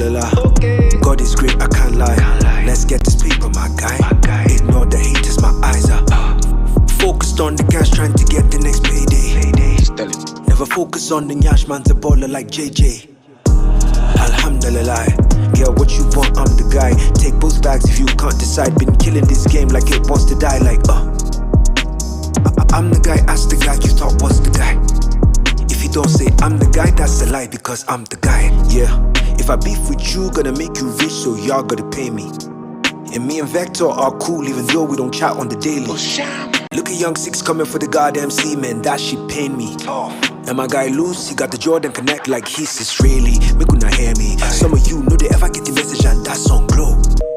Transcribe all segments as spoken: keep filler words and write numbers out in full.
Alhamdulillah. God is great, I can't lie. Let's get this paper, my guy. Ignore the haters, my eyes are focused on the cash, trying to get the next payday. Never focus on the nyash, man's a baller like J J. Alhamdulillah. Get what you want, I'm the guy. Take both bags if you can't decide. Been killing this game like it wants to die. Like uh I- I'm the guy, ask the guy you thought was the guy. If you don't say I'm the guy, that's a lie, because I'm the guy. Yeah, if I beef with you, gonna make you rich, so y'all gotta pay me. And me and Vector are cool, even though we don't chat on the daily. Look at Young Six coming for the goddamn C, man, that shit pain me. And my guy Loose, he got the Jordan Connect like he's Israeli. Make una hear me. Some of you know they ever get the message and that's on glow.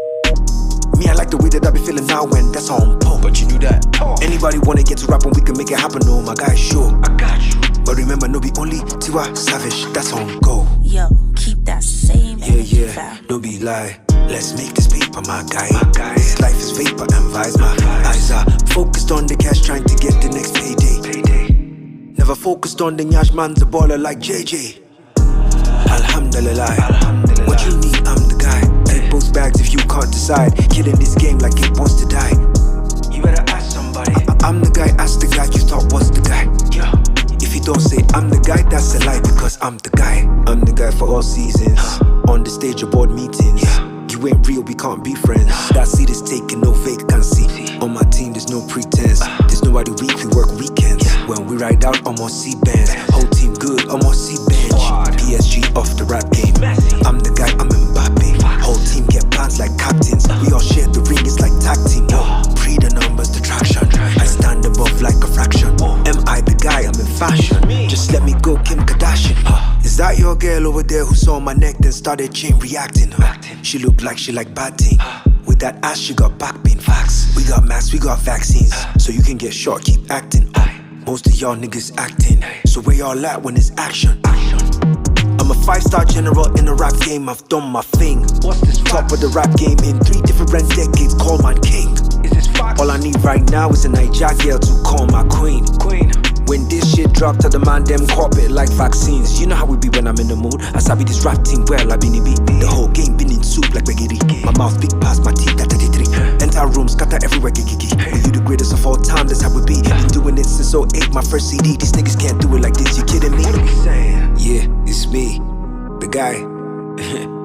Me, I like the way that I be feeling now when that's on pole. But you knew that. Anybody wanna get to rap and we can make it happen, no, my guy, sure. I got you. But remember, no be only Tiwa Savage, that's on go. Yo, keep that same Yeah, yeah, fam. Don't be lie. Let's make this paper, my guy. My guy. This life is vapor and vibes. My eyes are focused on the cash, trying to get the next payday. payday. Never focused on the nyash, man's a baller like J J. Alhamdulillah. Alhamdulillah. What you need, I'm the guy. Take both bags if you can't decide. Killing this game like it wants to die. You better ask somebody. I- I'm the guy, ask the guy you thought was the guy. Yeah. If you don't say I'm the guy, that's a lie, because I'm the guy. I'm the guy for all seasons. On the stage of board meetings. Yeah. You ain't real, we can't be friends. That seat is taking no vacancy. On my team, there's no pretense. There's nobody weak, we work weekends. When we ride out, I'm on C-bands. Whole team good, I'm on C-bench. P S G off the rap game. I'm the guy, I'm Mbappe. Whole team get plans like captains. We all share the ring, it's like tag team. Whoa. Pre the numbers, the traction. I stand above like a fraction. Am I the guy, I'm in fashion. Just let me go, Kim Kardashian. Is that your girl over there who saw my neck then started chain reacting? Huh? She looked like she like batting. With that ass she got back pain. Facts. We got masks, we got vaccines. So you can get short, keep acting. Most of y'all niggas acting. So where y'all at when it's action? I'm a five-star general in the rap game, I've done my thing. What's this? Top of the rap game in three different decades, call my king. Is this facts? All I need right now is a Niger girl to call my queen. Queen. When this shit drop to the man, them cop it like vaccines. You know how we be when I'm in the mood. I sabi this rap team well, I been in beat. The whole game been in soup like bagiri. My mouth big past my teeth, that thirty-three. Enter rooms, scatter everywhere, gigi. When you the greatest of all time, that's how we be. Been doing it since oh eight, my first C D. These niggas can't do it like this, you kidding me? What are we saying? Yeah, it's me, the guy.